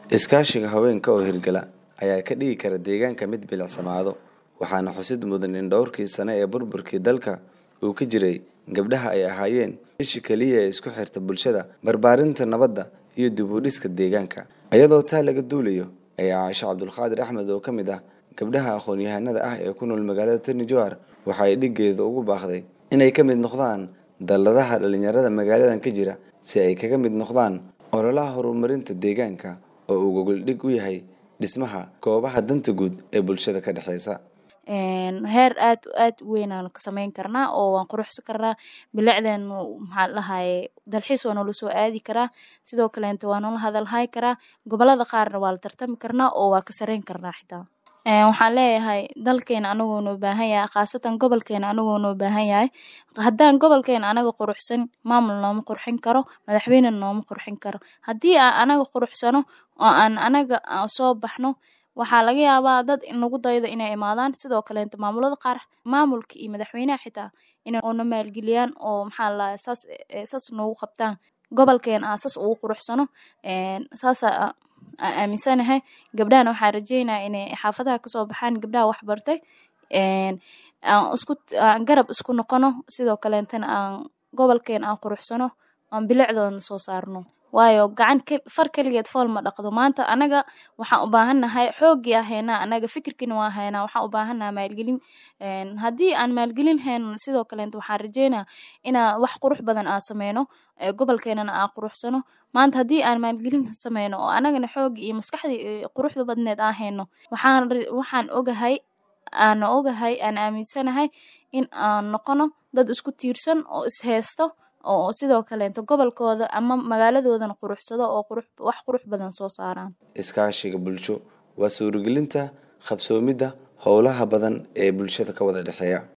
Iskaashiga haweenka oo hirgala ayaa ka dhigi kara deegaanka mid bilicsamaado, waxaana xusid mudan in dhowrkii sano ee burburkii dalka uu ka jiray gabdhaha ay ahaayeen isha kaliya ee isku xirta bulshada, barbaarinta nabadda iyo dib u dhiska deegaanka. Iyadoo taa laga duulayo ayaa Caasha Cabdulqaadir Axmed oo ka mid ah gabdhaha aqoon-yahanada ah ee ku nool magaalada Tani Jowhar waxa ay dhigeeda ugu baaqday inay ka mid noqdaan dalladaha dhalinyarada magaaladan ka jira si ay kaga mid noqdaan ololaha horumarinta deegaanka oo uu gogol dhig u yahay dhismaha goobaha danta guud ee bulshada ka dhaxaysa. heer aad u weyn aan ka sameyn karnaa oo waan quruxsan karnaa bilicdeen maxaa lahaay dalxiis waa nala soo aadi karaa sidoo kale inta waa nala hadal hay karaa gobolada qaarna waa la tartami karnaa oo waa ka sareyn karnaa xitaa waxaan leeyahay dalkeena anagoo noo baahan yahay khaasatan gobolkeena anagoo noo baahan yahay haddaan gobolkeena anaga quruxsan maamul nooma qurxin karo madaxweyne nooma qurxin karo haddii aan anaga quruxsano oo aan anaga soo baxno waxaa laga yaabaa dad inagu dayda inay imaadaan sidoo kale inta maamulada qaar maamulka iyo madaxweynaha xitaa inay oo maalgeliyaan oo maxaa la saas noogu qabtaan gobolkeena saas ugu quruxsano saas aaminsanahay gabdhaha waxaa rajeynayaa inay xaafadaha kasoo baxaan gabdhaha wax bartay aan garab isku noqono sidoo kale intana aan gobolkeena aan quruxsano aan bilicdoona soo saarno waayo gacan far kaligeed fool ma dhaqdo maanta anaga waxaan u baahannahay xoogii ahaynaa anaga fikirkiina waa haynaa waxaan u baahannahay maalgelin haddii aan maalgelin hayno sidoo kale waxaan rajeynaa inaan wax qurux badan aan sameyno gobolkeenana aan quruxsano maanta haddii aan maalgelin sameyno oo anagana xoogii iyo maskaxdii quruxda badneed aan hayno waxaan ogahay aan aaminsanahay in aan noqono dad isku tiirsan oo isheysto oo sidoo kale inta gobolkooda ama magaaladoodana quruxsado oo wax qurux badan soo saaraan. Iskaashiga bulsho waa suuragelinta qabsoomidda howlaha badan ee bulshada ka wada dhaxeeya.